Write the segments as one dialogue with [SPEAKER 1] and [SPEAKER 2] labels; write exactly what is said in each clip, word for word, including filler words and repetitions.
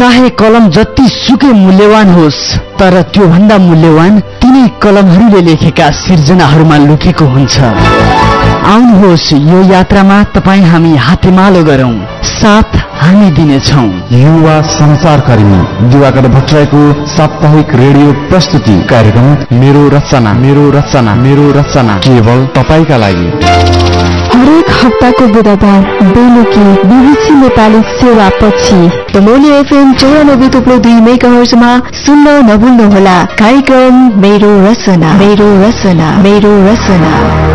[SPEAKER 1] चाहे कलम जति सुकै मूल्यवान होस्, तर त्यो भन्दा मूल्यवान तिनै कलमहरूले लेखेका सिर्जनाहरूमा लुकेको हुन्छ। आउनुहोस् यो यात्रामा तपाईँ हामी हातेमालो गरौं, साथ हामी दिनेछौं।
[SPEAKER 2] युवा संसारकर्मी दिवाकर भट्टराईको साप्ताहिक रेडियो प्रस्तुति कार्यक्रम मेरो रचना मेरो रचना मेरो रचना केवल तपाईका लागि।
[SPEAKER 3] हरेक हप्ताको बुधबार बेलुकी बीबीसी नेपाली सेवा पछि तमोली एफएम चौरानब्बे थुप्रो दुई मेगाहर्जमा सुन्न नभुल्नुहोला कार्यक्रम मेरो रचना मेरो रचना मेरो रचना।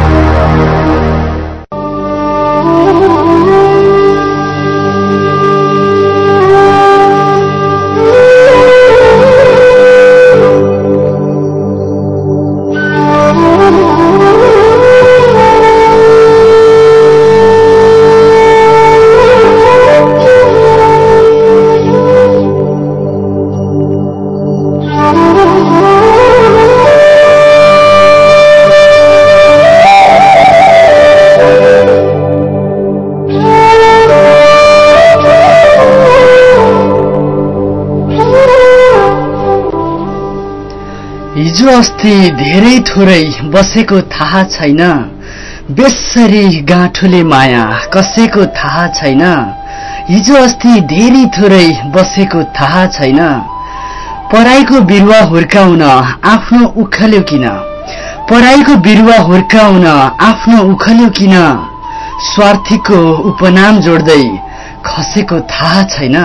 [SPEAKER 1] हिजो अस्ति धेरै थोरै बसेको थाहा छैन, बेसरी गाँठोले माया कसैको थाहा छैन। हिजो अस्ति धेरै थोरै बसेको थाहा छैन, पराईको बिरुवा हुर्काउन आफ्नो उखल्यो किन, पराईको बिरुवा हुर्काउन आफ्नो उखल्यो किन, स्वार्थीको उपनाम जोड्दै खसेको थाहा छैन।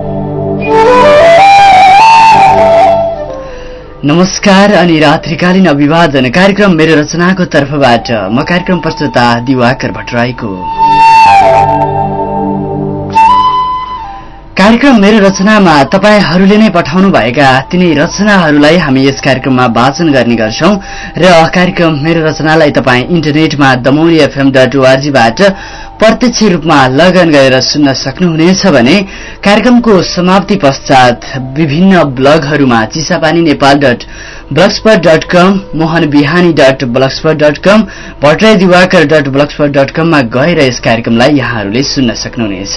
[SPEAKER 1] नमस्कार अनि रात्रिकालीन अभिवादन कार्यक्रम मेरो रचनाको तर्फबाट म कार्यक्रम प्रस्तुता दिवाकर भट्टराईको। कार्यक्रम मेरो रचनामा तपाईहरूले नै पठाउनु भएका तिनै रचनाहरूलाई हामी यस कार्यक्रममा वाचन गर्ने गर्छौं र कार्यक्रम मेरो रचनालाई तपाईँ इन्टरनेटमा दमौली एफएम डट ओआरजीबाट प्रत्यक्ष रूपमा लगन गरेर सुन्न सक्नुहुनेछ भने कार्यक्रमको समाप्ति पश्चात विभिन्न ब्लगहरूमा Chisapani Nepal dot blogspot dot com, Mohan Bihani dot blogspot dot com, Bhattarai Diwakar dot blogspot dot कममा गएर यस कार्यक्रमलाई यहाँहरूले सुन्न सक्नुहुनेछ।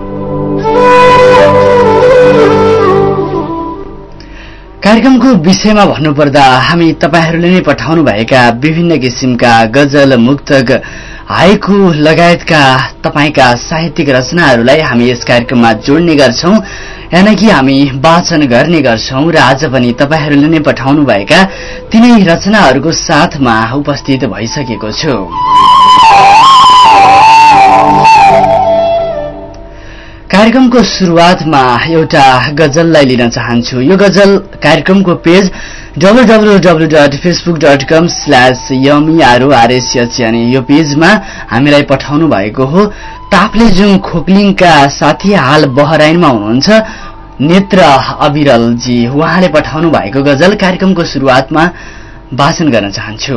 [SPEAKER 1] कार्यक्रमको विषयमा भन्नुपर्दा हामी तपाईहरूले नै पठाउनु भएका विभिन्न किसिमका गजल, मुक्तक, हाइकु लगायतका तपाईका साहित्यिक रचनाहरूलाई हामी यस कार्यक्रममा जोड्ने गर्छौं, यानि कि हामी वाचन गर्ने गर्छौं र आज पनि तपाईहरूले नै पठाउनु भएका तिनै रचनाहरूको साथमा उपस्थित भइसकेको छु। कार्यक्रमको शुरूआतमा एउटा गजललाई लिन चाहन्छु। यो गजल कार्यक्रमको page W W W dot Facebook dot com slash M R O R S H यानी यो पेजमा हामीलाई पठाउनु भएको हो। ताप्लेजुङ खोक्लिङका साथी हाल बहराइनमा हुनुहुन्छ नेत्र अविरलजी, उहाँले पठाउनु भएको गजल कार्यक्रमको शुरूआतमा वाचन गर्न चाहन्छु।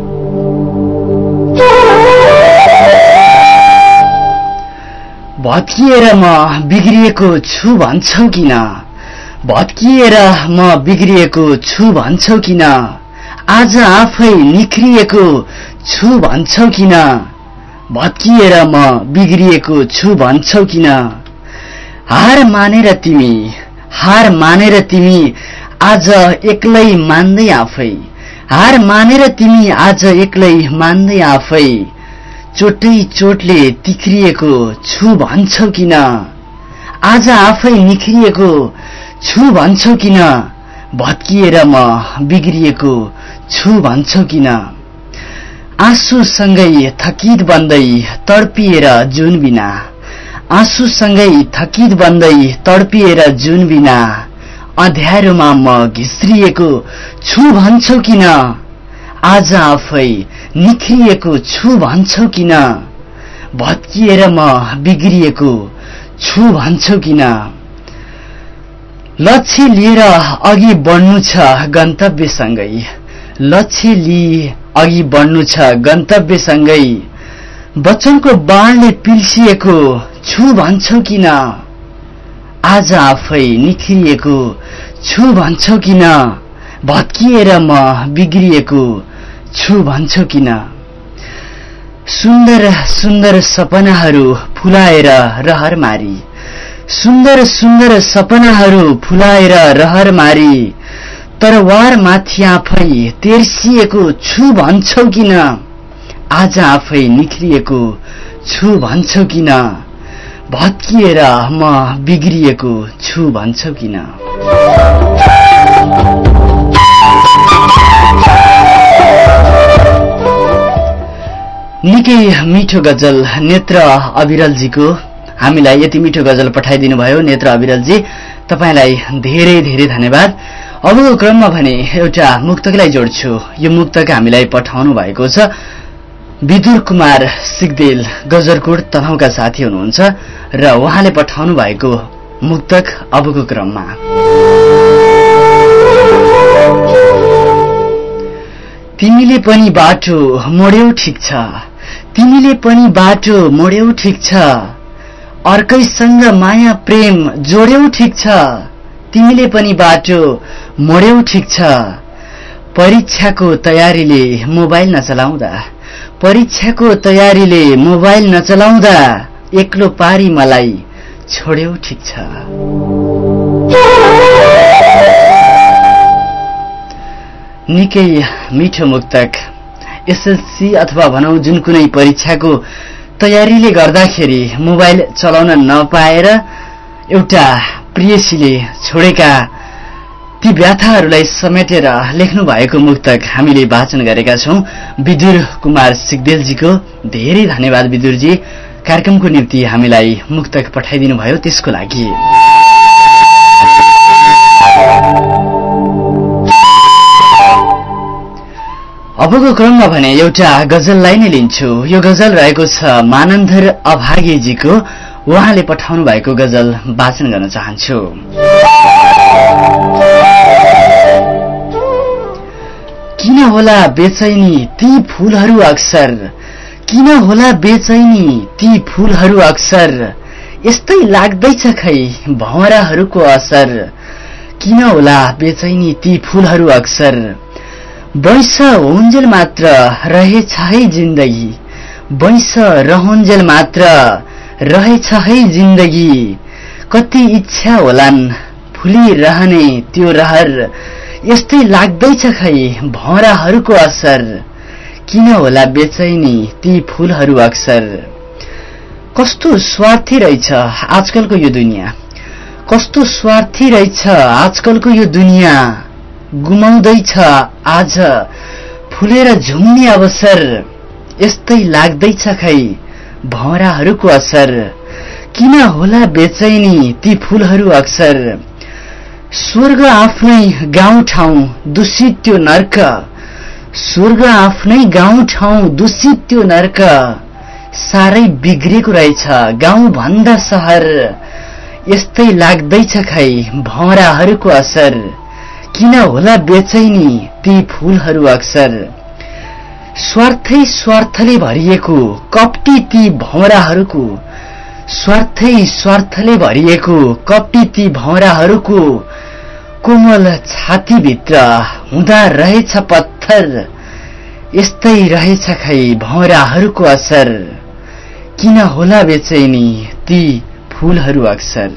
[SPEAKER 1] भत्किएर म बिग्रिएको छु भन्छौ किन, भत्किएर म बिग्रिएको छु भन्छौ किन, आज आफै निख्रिएको छु भन्छौ किन, भत्किएर म बिग्रिएको छु भन्छौ किन, हार मानेर तिमी हार मानेर तिमी आज एक्लै मान्दै आफै, हार मानेर तिमी आज एक्लै मान्दै आफै, चोटै चोटले तिख्रिएको छु भन्छौ किन, आज आफै निख्रिएको छु भन्छौ किन, भत्किएर म बिग्रिएको छु भन्छौ किन, आँसुसँगै थकित बन्दै तडपिएर जुन बिना, आँसुसँगै थकित बन्दै तडपिएर जुन बिना, अँध्यारोमा म घिस्रिएको छु भन्छौ किन, आज आफै निख्रिएको छु भन्छौ किन, भत्किएर म बिग्रिएको छु भन्छौ किन, लक्ष्य लिएर अघि बढ्नु छ गन्तव्यसँगै, लक्ष्य लिए अघि बढ्नु छ गन्तव्यसँगै, वचनको बाणले पिल्सिएको छु भन्छौ किन, आज आफै निख्रिएको छु भन्छौ किन, भत्किएर म बिग्रिएको छु भन्छौ किन, सुन्दर सुन्दर सपनाहरू फुलाएर रहर मारी, सुन्दर सुन्दर सपनाहरू फुलाएर रहर मारी तरवार माथि आफै तेर्सिएको छु भन्छौ किन आज आफै निख्रिएको छु भन्छौ किन भत्किएर म बिग्रिएको छु भन्छौ किन निकै मिठो गजल नेत्र अविरलजीको हामीलाई यति मिठो गजल पठाइदिनु भयो नेत्र अविरलजी तपाईलाई धेरै धेरै धन्यवाद। अबको क्रममा भने एउटा मुक्तकलाई जोड्छु। यो मुक्तक हामीलाई पठाउनु भएको छ विदुर कुमार सिगदेल गजरकोट तनहुका साथी हुनुहुन्छ र उहाँले पठाउनु भएको मुक्तक अबको क्रममा। तिमीले पनि बाटो मोड्यौ ठिक छ तिमीले पनि बाटो मोड्यौ ठिक छ अर्कैसँग माया प्रेम जोड्यौ ठिक छ तिमीले पनि बाटो मोड्यौ ठिक छ परीक्षाको तयारीले मोबाइल नचलाउँदा परीक्षाको तयारीले मोबाइल नचलाउँदा एक्लो पारी मलाई छोड्यौ ठिक छ। निकै मिठो मुक्तक। एसएलसी अथवा भनौं जुन कुनै परीक्षाको तयारीले गर्दाखेरि मोबाइल चलाउन नपाएर एउटा प्रियसीले छोडेका ती व्यथाहरूलाई समेटेर लेख्नु भएको मुक्तक हामीले वाचन गरेका छौं। विदुर कुमार सिगदेलजीको धेरै धन्यवाद विदुरजी, कार्यक्रमको निम्ति हामीलाई मुक्तक पठाइदिनु भयो त्यसको लागि। अबको क्रममा भने एउटा गजललाई नै लिन्छु। यो गजल रहेको छ मानन्धर अभागेजीको। उहाँले पठाउनु भएको गजल वाचन गर्न चाहन्छु। किन होला बेचैनी ती फूलहरू अक्सर किन होला बेचैनी ती फूलहरू अक्सर यस्तै लाग्दैछ खै भँवराहरूको असर किन होला बेचैनी ती फूलहरू अक्सर वैश होन्जेल मात्र रहेछ है जिन्दगी वैश रहन्जेल मात्र रहेछ है जिन्दगी कति इच्छा होलान् फुलिरहने त्यो रहर यस्तै लाग्दैछ खै भँवराहरूको असर किन होला बेचैनी ती फूलहरू अक्सर। कस्तो स्वार्थी रहेछ आजकलको यो दुनिया कस्तो स्वार्थी रहेछ आजकलको यो दुनिया गुमाउँदैछ आज फुलेर झुम्ने अवसर यस्तै लाग्दैछ खै भँवराहरूको असर किन होला बेचैनी ती फूलहरू अक्सर। स्वर्ग आफ्नै गाउँ ठाउँ दूषित त्यो नर्क स्वर्ग आफ्नै गाउँ ठाउँ दूषित त्यो नर्क सारै बिग्रेको रहेछ गाउँ भन्दा शहर यस्तै लाग्दैछ खै भँवराहरूको असर किन होला बेचैनी ती फूलहरू अक्सर। स्वार्थै स्वार्थले भरिएको कपटी ती भँवराहरूको स्वार्थै स्वार्थले भरिएको कपटी ती भँवराहरूको कोमल छातीभित्र हुँदा रहेछ पत्थर यस्तै रहेछ खै भँवराहरूको असर किन होला बेचैनी ती फूलहरू अक्सर।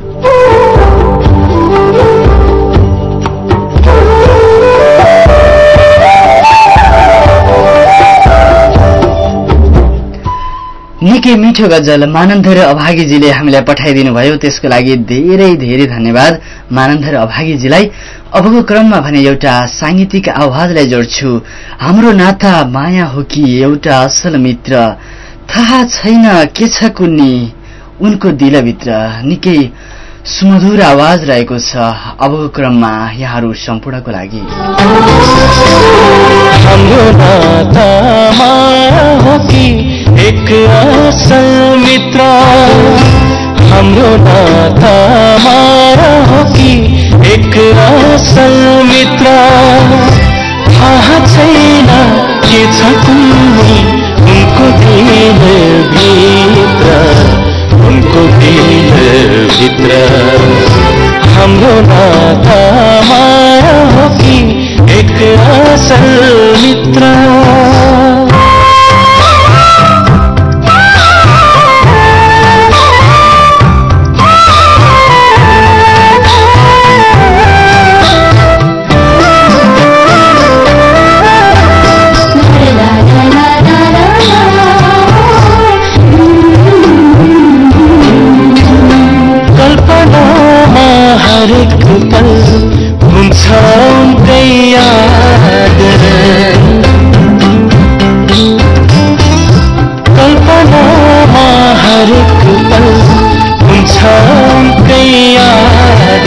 [SPEAKER 1] निकै मिठो गजल मानन्धर अभागीजीले हामीलाई पठाइदिनु भयो, त्यसको लागि धेरै धेरै धन्यवाद मानन्धर अभागीजीलाई। अबको क्रममा भने एउटा सांगीतिक आवाजलाई जोड्छु। हाम्रो नाता माया हो कि एउटा असल मित्र, थाहा छैन के छ कुन्नी उनको दिलभित्र। निकै सुमधुर आवाज रहेको छ। अबको क्रममा यहाँहरू सम्पूर्णको लागि
[SPEAKER 4] हाम्रो नाता माया हो कि एक असल मित्र, हाम्रो नाता माया हो कि एक असल मित्र, थाहा छैन के छ कुन्नी उनको दिलभित्र, उनको दिलभित्र। हाम्रो नाता माया हो कि एक असल मित्र। हरेक पल हुन्छ उनकै याद कल्पनामा हरेक पल हुन्छ उनकै याद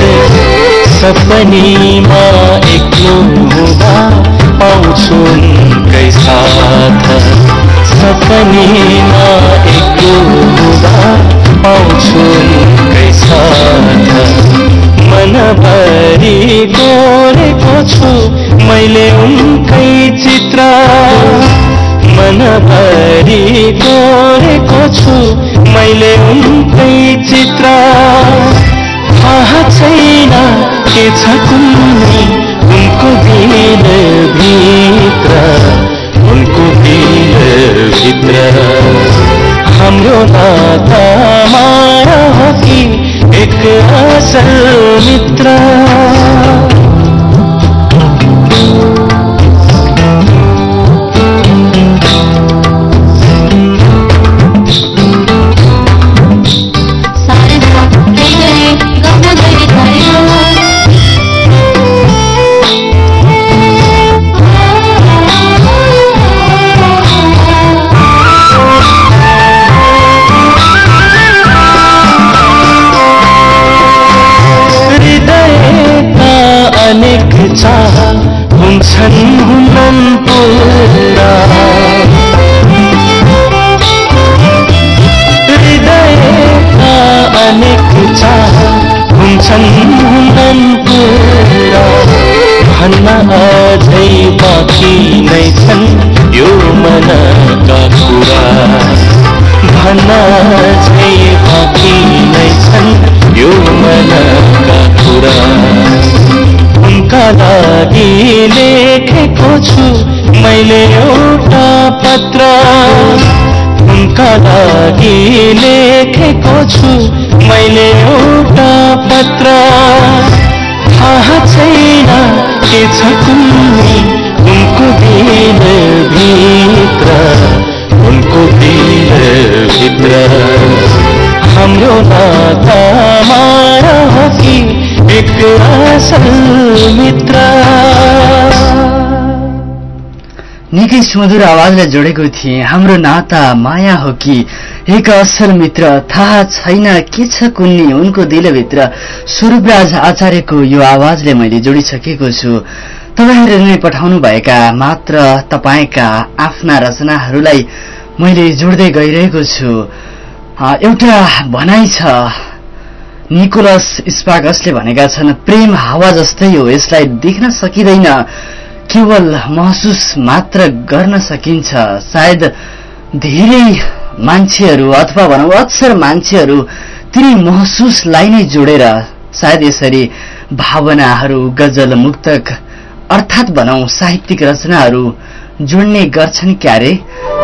[SPEAKER 4] सपनीमा एक्लो हुँदा पाउँछु उनकै साथ सपनीमा एक्लो हुँदा पाउँछु उनकै साथ मनभरि कोरेको छु मैले उनकै चित्र मनभरि कोरेको छु मैले उनकै चित्र थाहा छैन के छ कुन्नी उनको दिल भित्र उनको दिल भित्र हाम्रो नाता माया हो कि एक असल मित्र अनेक चाह हुन्छन् हुनन् पुरा हृदयका अनेक चाह हुन्छन् हुनन् पुरा भन्न अझै बाँकी नै छन् यो मनका कुरा भन्न अझै बाँकी नै छन् यो मनका कुरा उनका लागि लेखेको छु मैले एउटा पत्र उनका लागि लेखेको छु मैले एउटा पत्र थाहा छैन के छ कुन्नी उनको दिल भित्र उनको दिल भित्र हाम्रो नाता माया हो कि एक असल मित्र
[SPEAKER 1] निकै सुमधुर आवाजले जोडेको थिए हाम्रो नाता माया हो कि एक असल मित्र थाहा छैन के छ कुन्नी उनको दिलभित्र स्वरूपराज आचार्यको यो आवाजले मैले जोडिसकेको छु तपाईहरुले नै पठाउनु भएका मात्र तपाईका आफ्ना रचनाहरूलाई मैले जोड्दै गइरहेको छु एउटा भनाइ छ निकोलस स्पार्गसले भनेका छन् प्रेम हावा जस्तै हो यसलाई देख्न सकिदैन केवल महसुस मात्र गर्न सकिन्छ सायद धेरै मान्छेहरू अथवा भनौं अक्सर मान्छेहरू तिनी महसुसलाई नै जोडेर सायद यसरी भावनाहरू गजल मुक्तक अर्थात भनौं साहित्यिक रचनाहरू जोड्ने गर्छन् क्यारे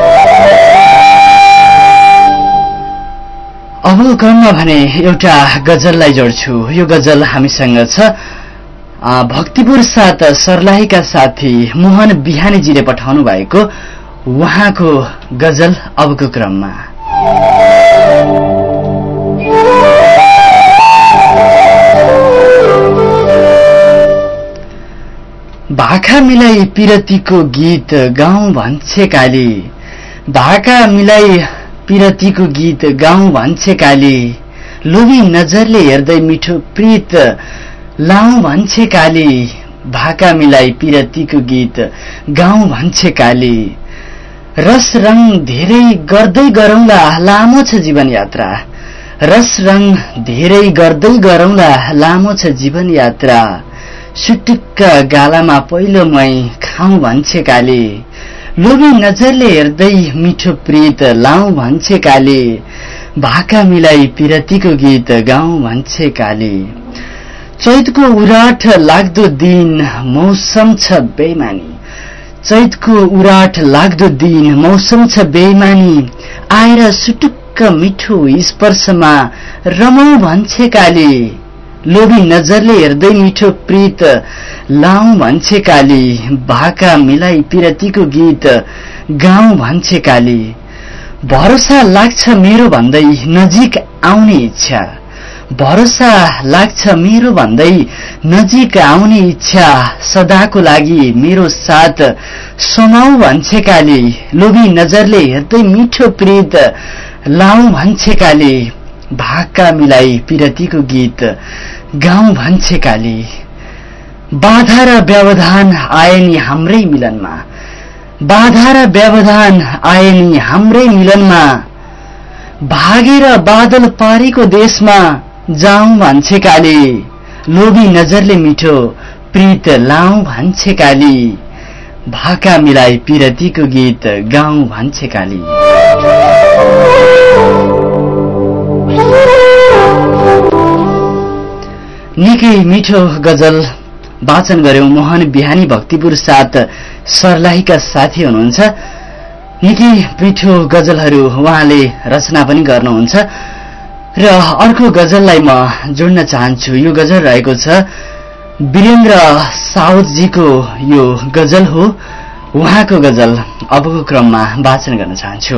[SPEAKER 1] अब क्रममा भने एउटा गजललाई जोड्छु यो गजल हामीसँग छ भक्तिपुर साथ सर्लाहीका साथी मोहन बिहानीजीले पठाउनु भएको उहाँको गजल अबको क्रममा भाका मिलाई पिरतीको गीत गाउँ भन्छे काली भाका मिलाई पिरतीको गीत गाउँ भन्छे काली लोभी नजरले हेर्दै मिठो प्रीत लाउँ भन्छे काली भाका मिलाई पिरतीको गीत गाउँ भन्छे काली रस रंग धेरै गर्दै गरौँला लामो छ जीवन यात्रा रस रंग धेरै गर्दै गरौँला लामो छ जीवन यात्रा सुटुक्क गालामा पहिलो मै खाउँ भन्छे काली लोभी नजरले हेर्दै मिठो प्रीत लाउँ भन्छे काली भाका मिलाई पिरतीको गीत गाउँ भन्छे काली चैतको उराट लाग्दो दिन मौसम छ बेइमानी चैतको उराट लाग्दो दिन मौसम छ बेइमानी आएर सुटुक्क मिठो स्पर्शमा रमौँ भन्छे काली लोभी नजरले हेर्दै मिठो प्रीत लाउँ भन्छे काली भाका मिलाई पिरतीको गीत गाउँ भन्छे काली भरोसा लाग्छ मेरो भन्दै नजिक आउने इच्छा भरोसा लाग्छ मेरो भन्दै नजिक आउने इच्छा सदाको लागि मेरो साथ समाऊ भन्छे काली लोभी नजरले हेर्दै मिठो प्रीत लाऊ भन्छे काली भाका मिलाई पिरतीको गीत गाउँ भन्छे काली बाधा र व्यवधान आए नि हाम्रै मिलनमा बाधा र व्यवधान आए नि हाम्रै मिलनमा भागेर बादल पारेको देशमा जाऊं भन्छे काली लोभी नजरले मिठो प्रीत लाऊ भन्छे काली भाका मिलाई पिरतीको गीत गाउँ भन्छे काली। निकै मिठो गजल वाचन गर्यौं मोहन बिहानी भक्तिपुर साथ सर्लाहीका साथी हुनुहुन्छ। निकै मिठो गजलहरू उहाँले रचना पनि गर्नुहुन्छ र अर्को गजललाई म जोड्न चाहन्छु। यो गजल रहेको छ वीरेन्द्र साउदजीको यो गजल हो। उहाँको गजल अबको क्रममा वाचन गर्न चाहन्छु।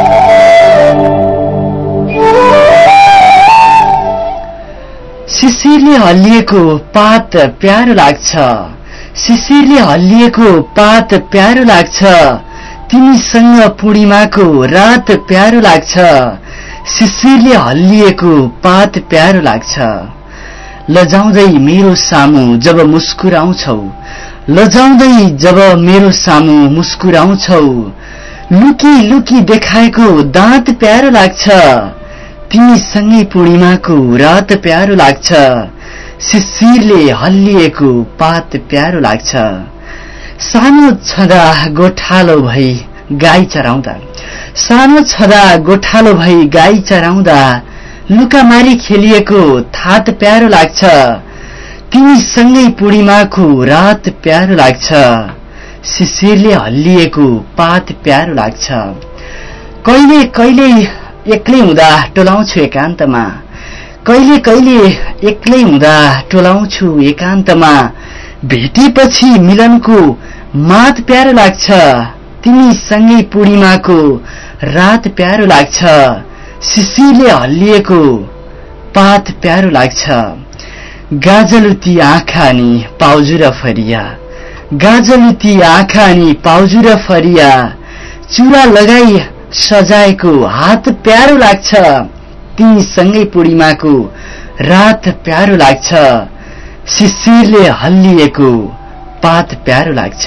[SPEAKER 1] शिशिरले हल्लिएको पात प्यारो लाग्छ शिशिरले हल्लिएको पात प्यारो लाग्छ तिमीसँग पूर्णिमाको रात प्यारो लाग्छ शिशिरले हल्लिएको पात प्यारो लाग्छ लजाउँदै मेरो सामु जब मुस्कुराउँछौ लजाउँदै जब मेरो सामु मुस्कुराउँछौ लुकी लुकी देखाएको दाँत प्यारो लाग्छ तिमीसँगै पूर्णिमाको रात प्यारो लाग्छ शिशिरले हल्लिएको पात प्यारो लाग्छ सानो छँदा गोठालो भई गाई चराउँदा सानो छँदा गोठालो भई गाई चराउँदा लुकामारी खेलिएको थात प्यारो लाग्छ तिमीसँगै पूर्णिमाको रात प्यारो लाग्छ शिशिरले हल्लिएको पात प्यारो लाग्छ कहिले कहिले एक्लै हुँदा टोलाउँछु एकान्तमा कहिले कहिले एक्लै हुँदा टोलाउँछु एकान्तमा भेटेपछि मिलनको मात प्यारो लाग्छ तिमीसँगै पूर्णिमाको रात प्यारो लाग्छ शिशिरले हल्लिएको पात प्यारो लाग्छ गाजलुती आँखा नि पाउजु र फरिया गाजलुती आँखा नि पाउजु र फरिया चुरा लगाई सजाएको हात प्यारो लाग्छ तिमीसँगै पूर्णिमाको रात प्यारो लाग्छ शिशिरले हल्लिएको पात प्यारो लाग्छ।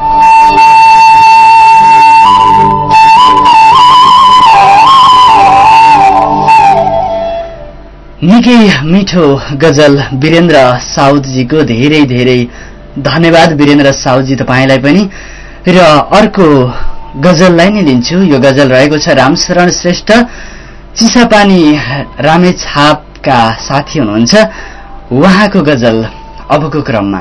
[SPEAKER 1] निकै मिठो गजल वीरेन्द्र साउदजीको धेरै धेरै धन्यवाद वीरेन्द्र साउदजी तपाईलाई पनि। र अर्को गजललाई नै लिन्छु। यो गजल रहेको छ रामशरण श्रेष्ठ चिसापानी रामेछापका साथी हुनुहुन्छ। उहाँको गजल अबको क्रममा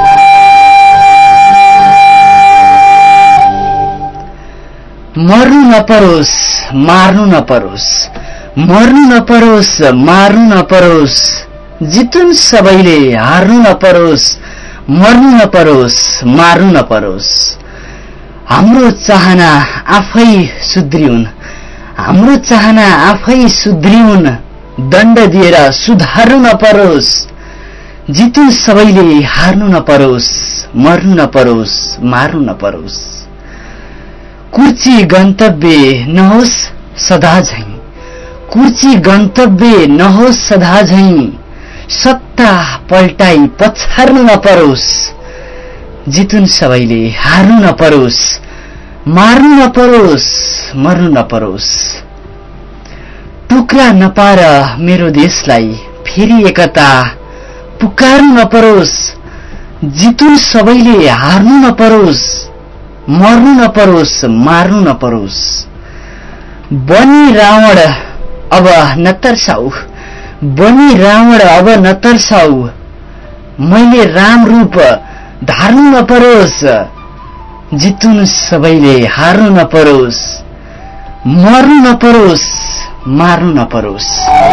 [SPEAKER 1] मर्नु नपरोस् मार्नु नपरोस् मर्नु नपरोस् मार्नु नपरोस् जितुन् सबैले हार्नु नपरोस् मर्नु नपरोस् मार्नु नपरोस् हाम्रो चाहना आफै सुध्रिउन् हाम्रो चाहना आफै सुध्रिउन् दण्ड दिएर सुधार्नु नपरोस् जितुन् सबैले हार्नु नपरोस् मर्नु नपरोस् मार्नु नपरोस् कुर्ची गन्तव्य नहोस् सदा झैं कुर्ची गन्तव्य नहोस् सदा झैं सत्ता पल्टाई पछार्नु नपरोस् जितुन् सबैले हार्नु नपरोस् मार्नु नपरोस् मर्नु नपरोस् टुक्रा नपार मेरो देशलाई फेरि एकता पुकार्नु नपरोस् जितुन् सबैले हार्नु नपरोस् मर्नु नपरोस् मार्नु नपरोस् बनी रावण अब नतर्साऊ बनी रावण अब नतर्साऊ मैले राम रूप धार्नु नपरोस् जितुन् सबैले हार्नु नपरोस् मर्नु नपरोस् मार्नु नपरोस्।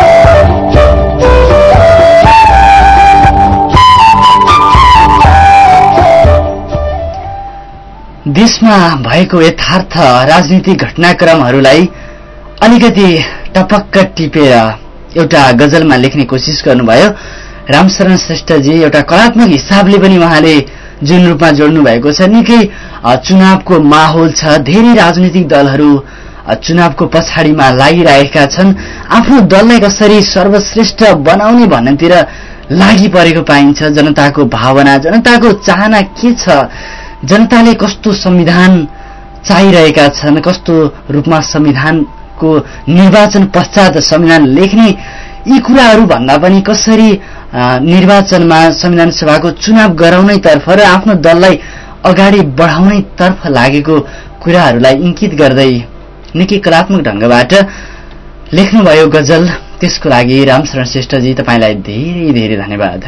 [SPEAKER 1] देशमा भएको यथार्थ राजनीतिक घटनाक्रमहरूलाई अलिकति टपक्क टिपेर एउटा गजलमा लेख्ने कोसिस गर्नुभयो। रामशरण श्रेष्ठजी एउटा कलात्मक हिसाबले पनि उहाँले जुन रूपमा जोड्नु भएको छ, निकै चुनावको माहौल छ, धेरै राजनीतिक दलहरू चुनावको पछाडिमा लागिरहेका छन्, आफ्नो दललाई कसरी सर्वश्रेष्ठ बनाउने भन्नेतिर लागि परेको पाइन्छ। जनताको भावना, जनताको चाहना के छ, जनताले कस्तो संविधान चाहिरहेका छन्, कस्तो रूपमा संविधानको निर्वाचन पश्चात संविधान लेख्ने, यी कुराहरू भन्दा पनि कसरी निर्वाचनमा संविधान सभाको चुनाव गराउनेतर्फ र आफ्नो दललाई अगाडि बढाउनेतर्फ लागेको कुराहरूलाई इंकित गर्दै निकै कलात्मक ढंगबाट लेख्नुभयो गजल। त्यसको लागि रामशरण श्रेष्ठजी तपाईलाई धेरै धेरै धन्यवाद।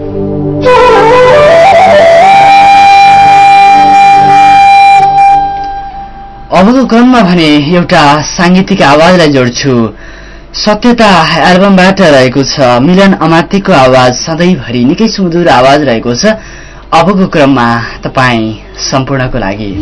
[SPEAKER 1] अबको क्रममा भने एउटा सांगीतिक आवाजलाई जोड्छु। सत्यता एल्बमबाट रहेको छ मिलन अमात्यको आवाज, सधैँभरि निकै सुमधुर आवाज रहेको छ। अबको क्रममा तपाईँ सम्पूर्णको लागि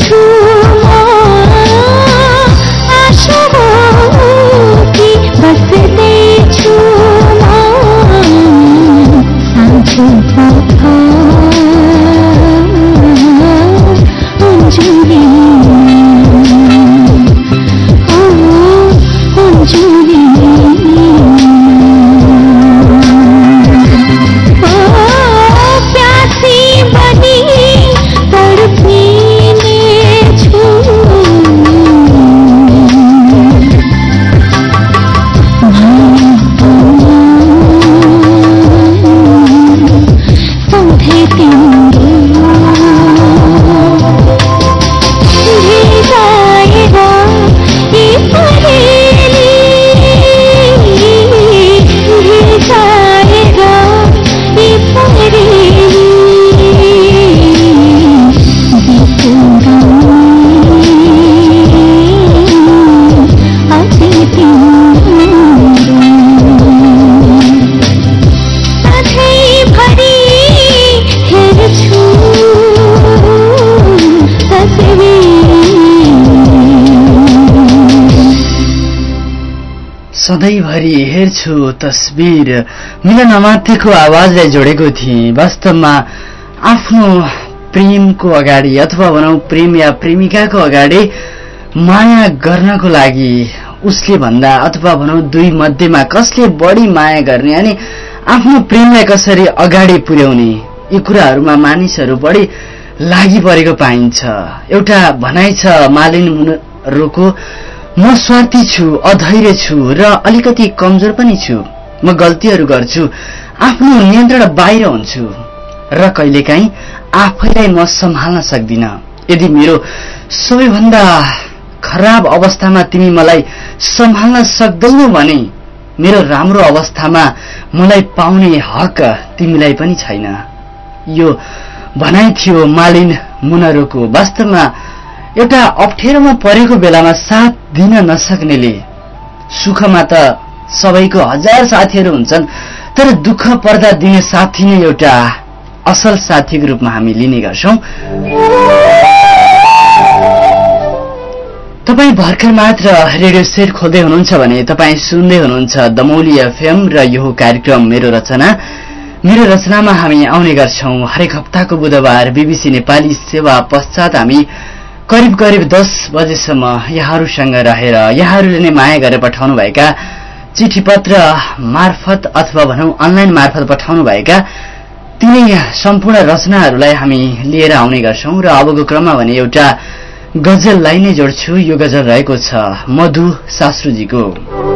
[SPEAKER 1] सधैँभरि हेर्छु तस्बिर मिलन अमात्यको आवाजलाई जोडेको थिएँ। वास्तवमा आफ्नो प्रेमको अगाडि अथवा भनौँ प्रेम या प्रेमिकाको अगाडि माया गर्नको लागि उसले भन्दा अथवा भनौँ दुई मध्येमा कसले बढी माया गर्ने अनि आफ्नो प्रेमलाई कसरी अगाडि पुर्याउने यी कुराहरूमा मानिसहरू बढी लागि परेको पाइन्छ। एउटा भनाइ छ मालिन मुनरोको, म स्वार्थी छु, अधैर्य छु र अलिकति कमजोर पनि छु। म गल्तीहरू गर्छु, आफ्नो नियन्त्रण बाहिर हुन्छु र कहिलेकाहीँ आफैलाई म सम्हाल्न सक्दिन। यदि मेरो सबैभन्दा खराब अवस्थामा तिमी मलाई सम्हाल्न सक्दैनौ भने मेरो राम्रो अवस्थामा मलाई पाउने हक तिमीलाई पनि छैन। यो भनाइ थियो मालिन मुनरोको। वास्तवमा एउटा अप्ठ्यारोमा परेको बेलामा साथ दिन नसक्नेले, सुखमा त सबैको हजार साथीहरू हुन्छन्, तर दुःख पर्दा दिने साथी नै एउटा असल साथीको रूपमा हामी लिने गर्छौं। तपाई भर्खर मात्र रेडियो सेट खोल्दै हुनुहुन्छ भने तपाई सुन्दै हुनुहुन्छ दमौली एफएम र यो कार्यक्रम मेरो रचना। मेरो रचनामा हामी आउने गर्छौं हरेक हप्ताको बुधबार बीबीसी नेपाली सेवा पश्चात हामी करिब करिब दस बजेसम्म यहाँहरूसँग रहेर यहाँहरूले नै माया गरेर पठाउनु भएका चिठी पत्र मार्फत अथवा भनौं अनलाइन मार्फत पठाउनु भएका तिनै सम्पूर्ण रचनाहरूलाई हामी लिएर आउने गर्छौं। र अबको क्रममा भने एउटा गजललाई नै जोड्छु। यो गजल रहेको छ मधु शास्त्रीजीको।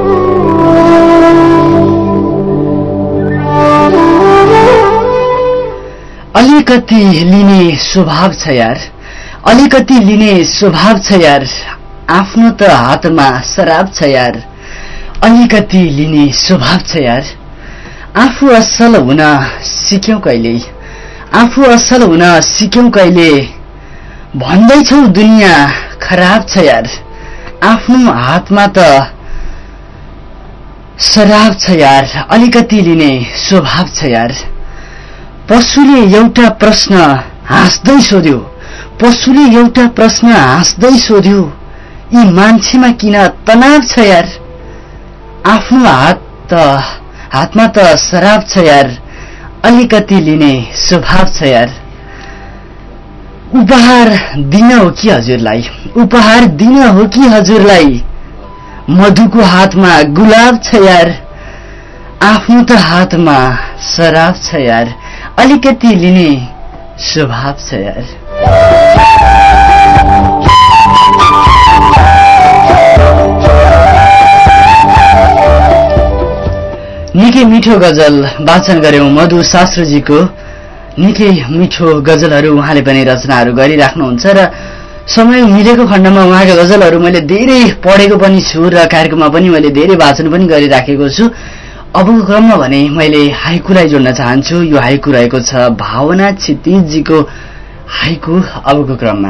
[SPEAKER 1] अलिकति लिने स्वभाव छ यार, अलिकति लिने स्वभाव छ यार, आफ्नो त हातमा शराब छ यार, अलिकति लिने स्वभाव छ यार। आफू असल हुन सिक्यौ कहिले, आफू असल हुन सिक्यौ कहिले, भन्दैछौ दुनियाँ खराब छ यार, आफ्नो हातमा त शराब छ यार, अलिकति लिने स्वभाव छ यार। पशुले एउटा प्रश्न हाँस्दै सोध्यो, पशुले एउटा प्रश्न हाँस्दै सोध्यो, यी मान्छेमा किन तनाव छ यार, आफ्नो हात त हातमा त शराब छ यार, अलिकति लिने स्वभाव छ यार। उपहार दिन हो कि हजुरलाई, उपहार दिन हो कि हजुरलाई, मधुको हातमा गुलाब छ यार, आफ्नो त हातमा शराब छ यार, अलिकति लिने स्वभाव छ यार। निकै मिठो गजल वाचन गर्यौं मधु शास्त्रीजीको। निकै मिठो गजलहरू उहाँले पनि रचनाहरू गरिराख्नुहुन्छ र समय मिलेको खण्डमा उहाँका गजलहरू मैले धेरै पढेको पनि छु र कार्यक्रममा पनि मैले धेरै वाचन पनि गरिराखेको छु। अबको क्रममा भने मैले हाइकुलाई जोड्न चाहन्छु। यो हाइकु रहेको छ भावना क्षितिजजीको हाइकु। अबको क्रममा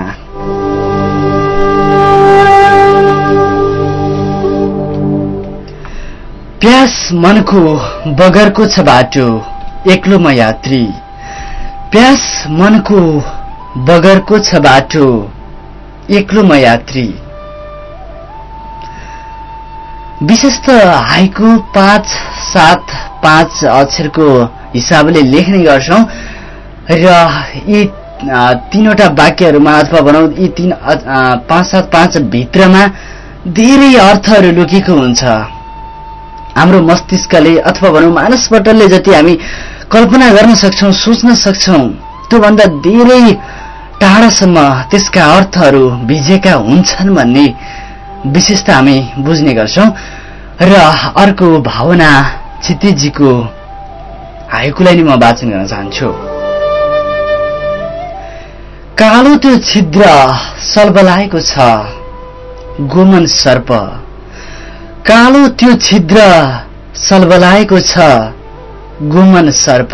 [SPEAKER 1] प्यास मनको बगरको छ बाटो, एक्लो म यात्री, प्यास मनको बगरको छ बाटो, एक्लो म यात्री। विशेष त हाइकु पाँच सात पाँच अक्षरको हिसाबले लेख्ने गर्छौं र यी तीनवटा वाक्यहरूमा अथवा भनौं यी तीन पाँच सात पाँच भित्रमा धेरै अर्थहरू लुकेको हुन्छ। हाम्रो मस्तिष्कले अथवा भनौं मानसपटलले जति हामी कल्पना गर्न सक्छौं सोच्न सक्छौं त्योभन्दा धेरै टाढासम्म त्यसका अर्थहरू भिजेका हुन्छन् भन्ने विशेषता हामी बुझ्ने गर्छौं। र अर्को भावना क्षितिजजीको हाइकुलाई नि म वाचन गर्न चाहन्छु। कालो त्यो छिद्र सलबलाएको छ गोमन सर्प, कालो त्यो छिद्र सलबलाएको छ गोमन सर्प।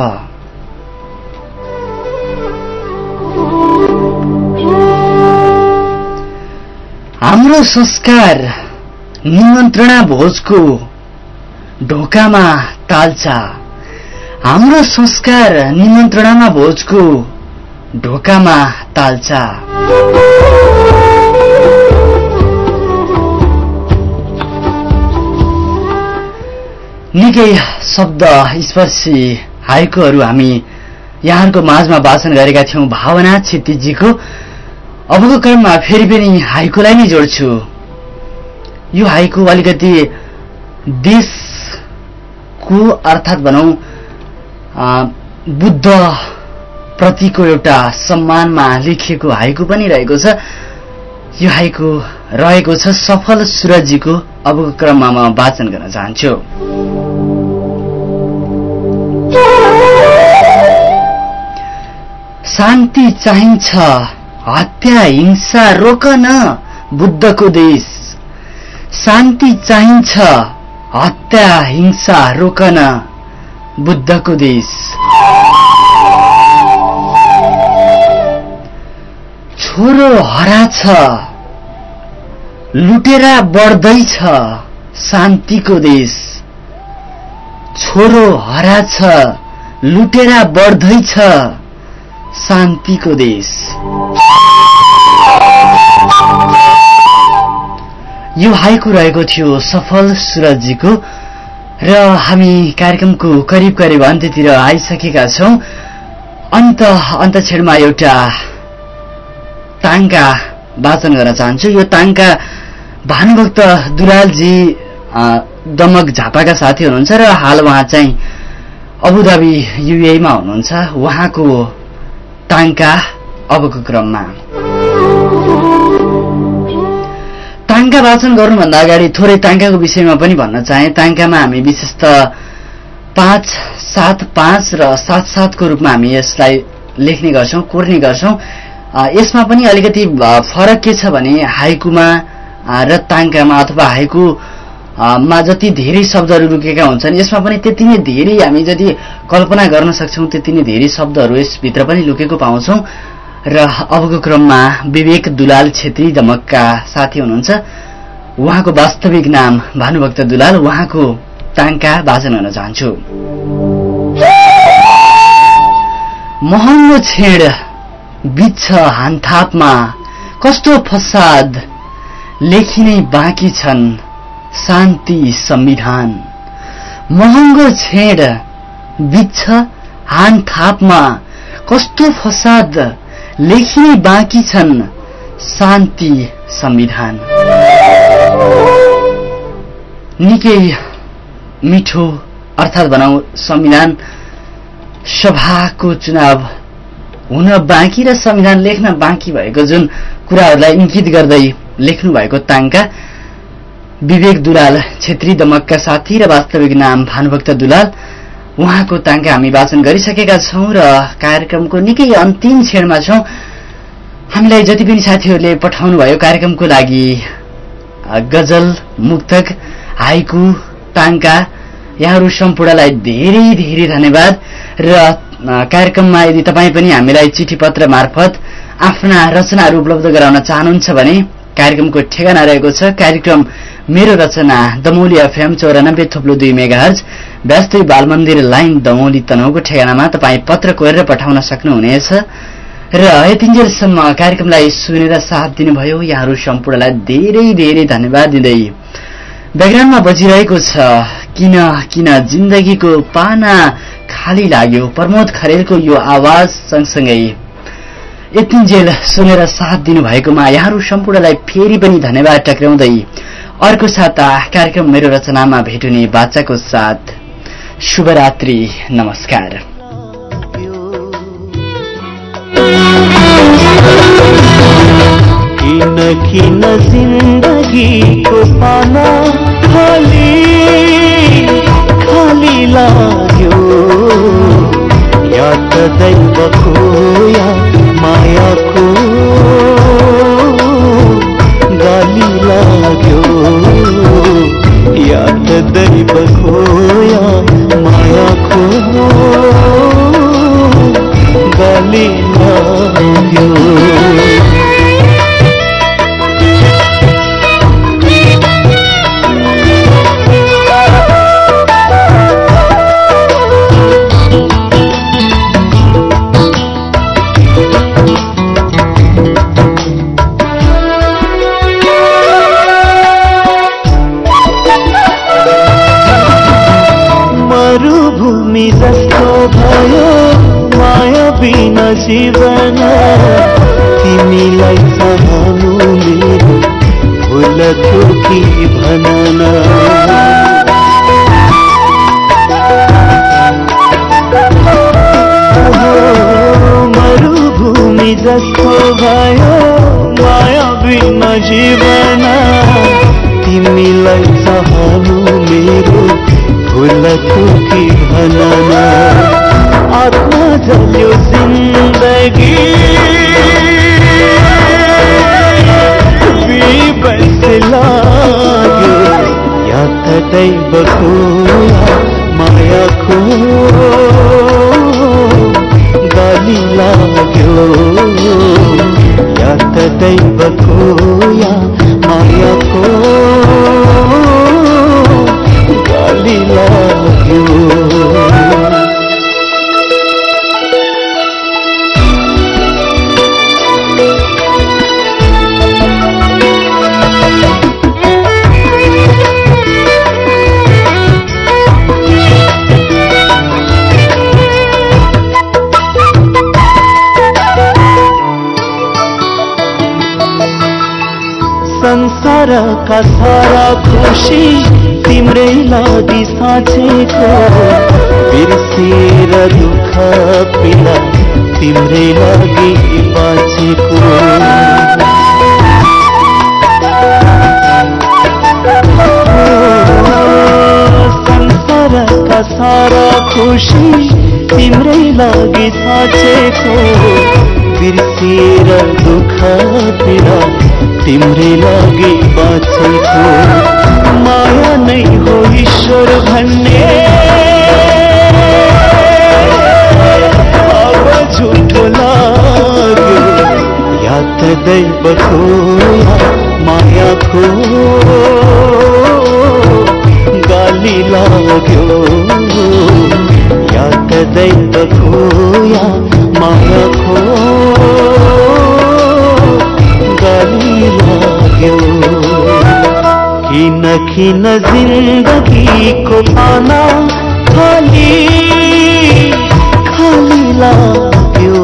[SPEAKER 1] हाम्रो संस्कार निमन्त्रणा भोजको ढोकामा टाल्चा, हाम्रो संस्कार निमन्त्रणामा भोजको ढोकामा टाल्चा। निकै शब्द स्पर्शी हाइकुहरू हामी यहाँहरूको माझमा वाचन गरेका थियौं भावना क्षितिजजीको। अबको क्रममा फेरि पनि हाइकुलाई नै जोड्छु। यो हाइकु अलिकति देशको अर्थात् भनौं बुद्ध प्रतिको एउटा सम्मानमा लेखिएको हाइकु पनि रहेको छ। यो हाइकु रहेको छ सफल सुरजीको। अबको क्रममा म वाचन गर्न चाहन्छु। शान्ति चाहिन्छ हत्या हिंसा रोक न बुद्धको देश, शान्ति चाहिन्छ हत्या हिंसा रोक न बुद्धको देश। छोरो हराछ लुटेरा बढ्दैछ शान्तिको देश, छोरो हराछ लुटेरा बढ्दैछ शान्तिको देश। यो हाइकु रहेको थियो सफल सुरजीको। र हामी कार्यक्रमको करिब करिब अन्त्यतिर आइसकेका छौं। अन्त अन्तक्षणमा एउटा ताङ्का वाचन गर्न चाहन्छु। यो ताङ्का भानुभक्त दुलालजी दमक झापाका साथी हुनुहुन्छ र हाल उहाँ चाहिँ अबुधाबी युएईमा हुनुहुन्छ। उहाँको ताङ्का अबको क्रममा। ताङ्का वाचन गर्नुभन्दा अगाडि थोरै ताङ्काको विषयमा पनि भन्न चाहे। ताङ्कामा हामी विशेष त पाँच सात पाँच र सात सातको रूपमा हामी यसलाई लेख्ने गर्छौं कोर्ने गर्छौं। यसमा पनि अलिकति फरक के छ भने हाइकुमा र ताङ्कामा अथवा हाइकु मा जति धेरै शब्दहरू लुकेका हुन्छन् यसमा पनि त्यति नै धेरै हामी जति कल्पना गर्न सक्छौं त्यति नै धेरै शब्दहरू यसभित्र पनि लुकेको पाउँछौं। र अबको क्रममा विवेक दुलाल छेत्री दमकका साथी हुनुहुन्छ। उहाँको वास्तविक नाम भानुभक्त दुलाल। उहाँको ताङ्का वाचन गर्न चाहन्छु। महँगो छेड बिच्छ हानथापमा कस्तो फसाद लेखिनै बाँकी छन् शान्ति संविधान, महँगो छेड बिच्छ हानथापमा कस्तो फसाद लेखिनै बाँकी छन् शान्ति संविधान। निकै मिठो अर्थात् भनौं संविधान सभाको चुनाव हुन बाँकी र संविधान लेख्न बाँकी भएको जुन कुराहरूलाई इंगित गर्दै लेख्नु भएको ताङ्का विवेक दुलाल छेत्री दमकका साथी र वास्तविक नाम भानुभक्त दुलाल। उहाँको ताङ्का हामी वाचन गरिसकेका छौं र कार्यक्रमको निकै अन्तिम क्षणमा छौं। हामीलाई जति पनि साथीहरूले पठाउनु भयो कार्यक्रमको लागि गजल मुक्तक हाइकु ताङ्का यहाँहरू सम्पूर्णलाई धेरै धेरै धन्यवाद। र कार्यक्रममा यदि तपाई पनि हामीलाई चिठी पत्र मार्फत आफ्ना रचनाहरू उपलब्ध गराउन चाहनुहुन्छ भने कार्यक्रमको ठेगाना रहेको छ कार्यक्रम मेरो रचना दमौली एफएम चौरानब्बे थोप्लो दुई मेगाहर्ज वास्तविक बालमन्दिर लाइन दमौली तनहुको ठेगानामा तपाई पत्र कोरेर पठाउन सक्नुहुनेछ। र यतिन्जेलसम्म कार्यक्रमलाई सुनेर साथ दिनुभयो यहाँहरू सम्पूर्णलाई धेरै धेरै धन्यवाद दिँदै ब्याकग्राउन्डमा बजिरहेको छ किन किन जिन्दगीको पाना खाली लाग्यो प्रमोद खरेलको यो आवाज सँगसँगै यतिन्जेल सुनेर साथ दिनुभएकोमा यहाँहरू सम्पूर्णलाई फेरि पनि धन्यवाद टक्राउँदै अर्को साता कार्यक्रम मेरो रचनामा भेट हुने बाचाको साथ शुभरात्रि नमस्कार।
[SPEAKER 4] किन किन जिन्दगीको पाना खाली खाली लाग्यो या त दैवको या मायाको गाली लाग्यो या त दैवको या मायाको गाली लाग्यो। मरुभूमि जस्तो भयो माया बिना जीवन तिमीलाई चाहनु मेरो भुल थियो कि भनन मरुभूमि जस्तो भयो माया बिना जीवन तिमीलाई चाहनु मेरो भुल थियो कि भनन आत्मा जल्यो जिन्दगी विवश लाग्यो या त दैवको मायाको गाली लाग्यो या त दैवको या मायाको गाली लाग्यो। संसारका सारा खुशी तिम्रै लागि साँचेको बिर्सेर दुःख पीडा तिम्रै लागि बाँचेको संसारका सारा खुशी तिम्रै लागि साँचेको बिर्सेर दुःख पीडा तिम्रै लागि बाँचेको माया नै हो ईश्वर भन्ने अब झुठो लाग्यो या त दैवको या मायाको गाली लाग्यो या त दैवको या मायाको गाली लाग्यो। किन किन जिन्दगीको पाना खाली खाली लाग्यो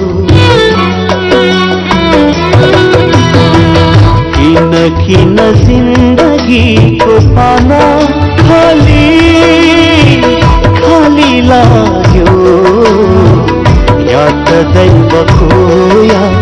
[SPEAKER 4] किन किन जिन्दगीको पाना खाली खाली लाग्यो या त दैवको या